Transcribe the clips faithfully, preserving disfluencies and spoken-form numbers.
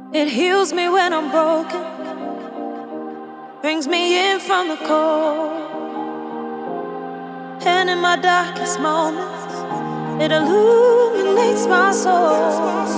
It heals me when I'm broken, brings me in from the cold, and in my darkest moments, it illuminates my soul.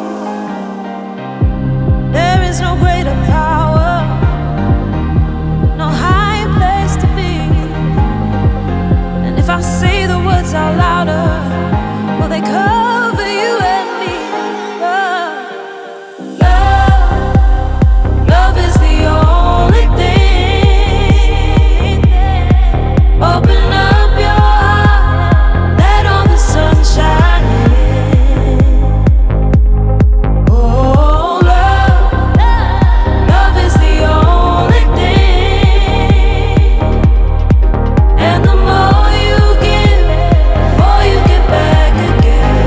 There is no greater power, no higher place to be. And if I say the words out louder, will they cover you and me? Love, love, love is the only thing. Open up your heart, let all the sun shine in. Oh, love, love is the only thing. And the more you give, the more you get back again.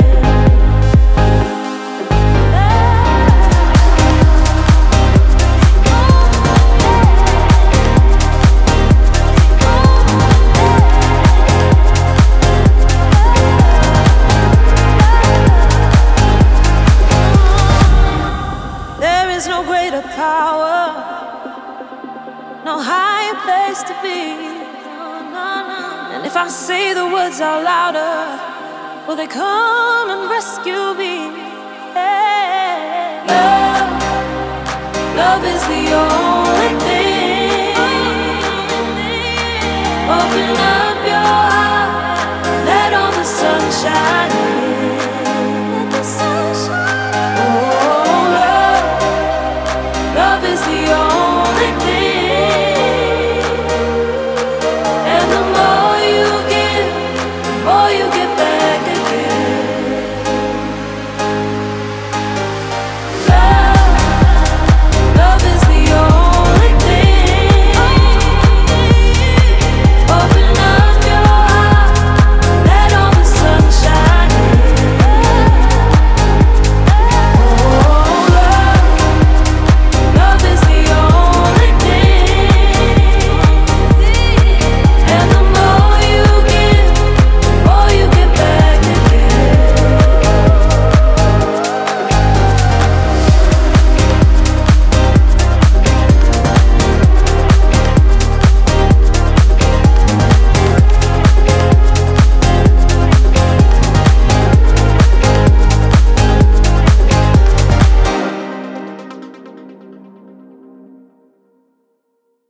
There is no greater power, no higher place to be. And if I say the words out louder, will they come and rescue me? Hey. Love, love is the only